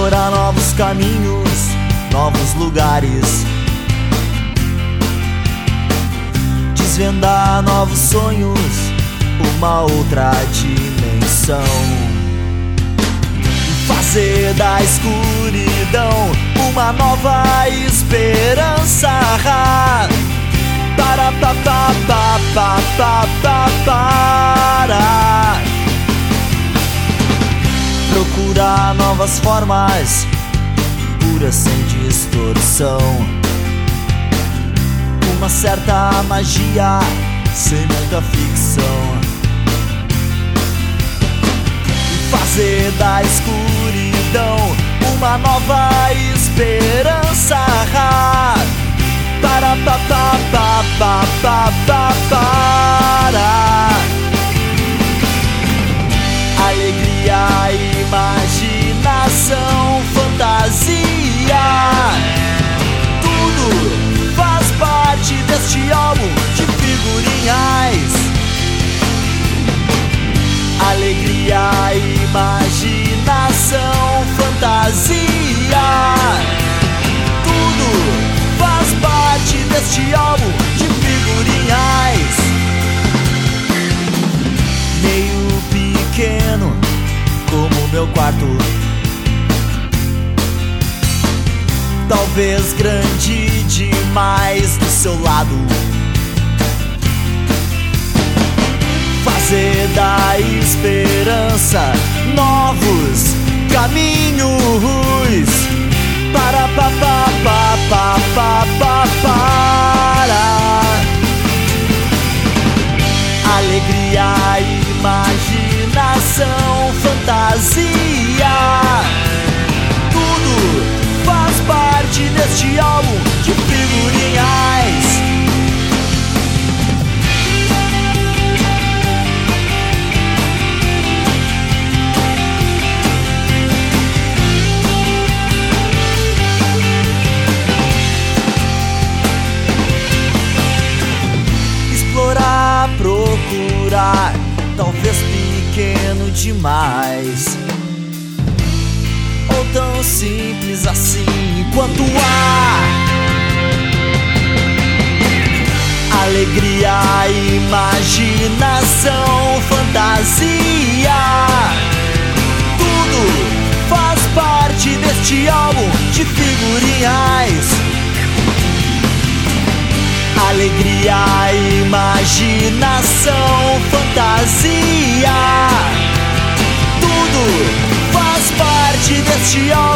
explorar novos caminhos, novos lugares, desvendar novos sonhos, uma outra dimensão, e fazer da escuridão uma nova esperança. Para, pa, pa, pa, pa, pa, pa, para. Procurar novas formas, puras sem distorção, uma certa magia, sem muita ficção, e fazer da escuridão uma nova esperança. Para, pa, pa, pa, pa, pa, pa, para. Alegria, imaginação, fantasia, tudo faz parte deste álbum de figurinhas. Alegria, imaginação, fantasia, tudo faz parte deste álbum de figurinhas. Meio pequeno como meu quarto, talvez grande demais do seu lado. Fazer da esperança novos caminhos. Para, pa, pa, pa, pa, pa, pa, para. Alegria, imaginação, fantasia, tudo faz parte deste álbum de figurinhas. Explorar, procurar, talvez pequeno demais, ou tão simples assim quanto ar. Alegria, imaginação, fantasia, tudo faz parte deste álbum de figurinhas. Alegria, imaginação, fantasia, tudo faz parte deste álbum